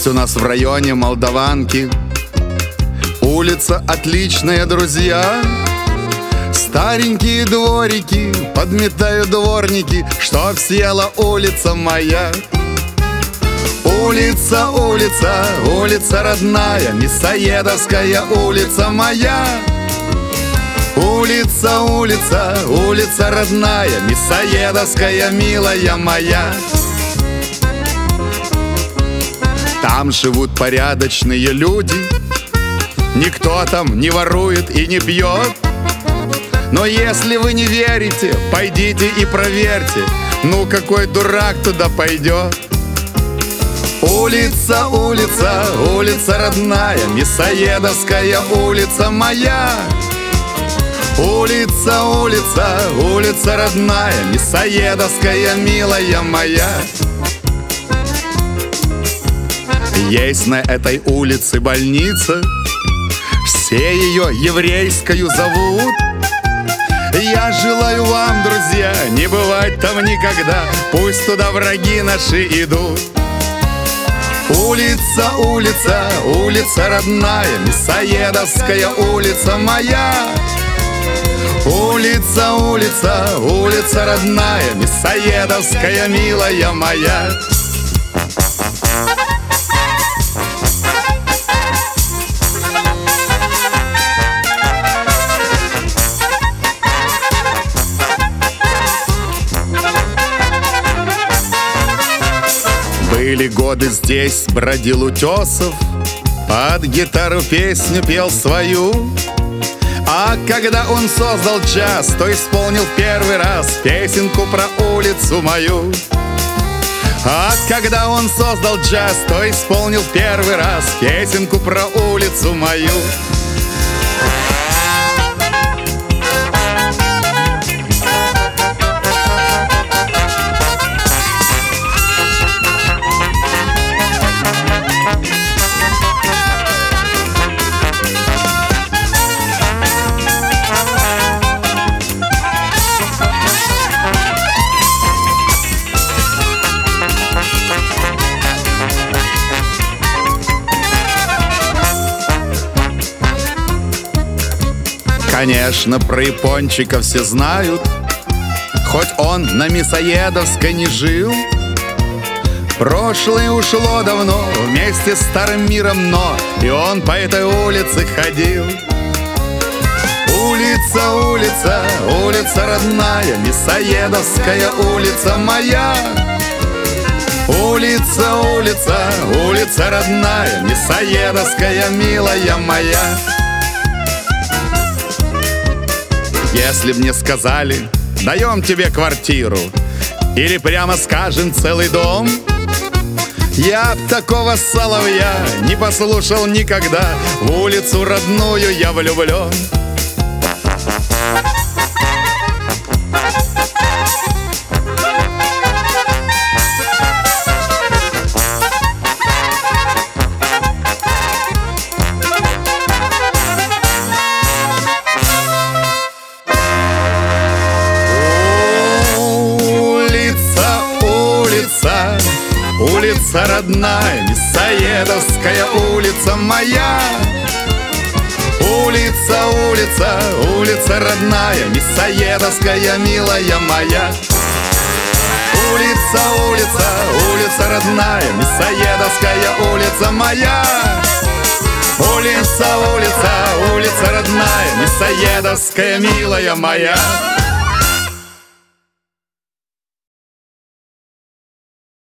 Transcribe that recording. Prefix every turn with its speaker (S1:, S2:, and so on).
S1: Есть у нас в районе Молдаванки улица отличная, друзья. Старенькие дворики подметают дворники, чтоб съела улица моя. Улица, улица, улица родная, Мясоедовская улица моя. Улица, улица, улица родная, Мясоедовская, милая моя. Там живут порядочные люди, никто там не ворует и не пьет. Но если вы не верите, пойдите и проверьте, ну какой дурак туда пойдет. Улица, улица, улица родная, Мясоедовская улица моя. Улица, улица, улица родная, Мясоедовская, милая моя. Есть на этой улице больница, все ее еврейскую зовут. Я желаю вам, друзья, не бывать там никогда, пусть туда враги наши идут. Улица, улица, улица родная, Мясоедовская улица моя. Улица, улица, улица родная, Мясоедовская, милая моя. Были годы здесь, бродил Утесов, под гитару песню пел свою. А когда он создал джаз, то исполнил первый раз песенку про улицу мою. А когда он создал джаз, то исполнил первый раз песенку про улицу мою. Конечно, про Япончика все знают, хоть он на Мясоедовской не жил. Прошлое ушло давно вместе с старым миром, но и он по этой улице ходил. Улица, улица, улица родная, Мясоедовская улица моя. Улица, улица, улица родная, Мясоедовская, милая моя. Если б мне сказали, даем тебе квартиру, или прямо скажем целый дом, я б такого соловья не послушал никогда. В улицу родную я влюблен. Улица родная, Мясоедовская улица моя. Улица, улица, улица родная, Мясоедовская, милая моя. Улица, улица, улица родная, Мясоедовская улица моя. Улица, улица, улица родная, Мясоедовская, милая моя.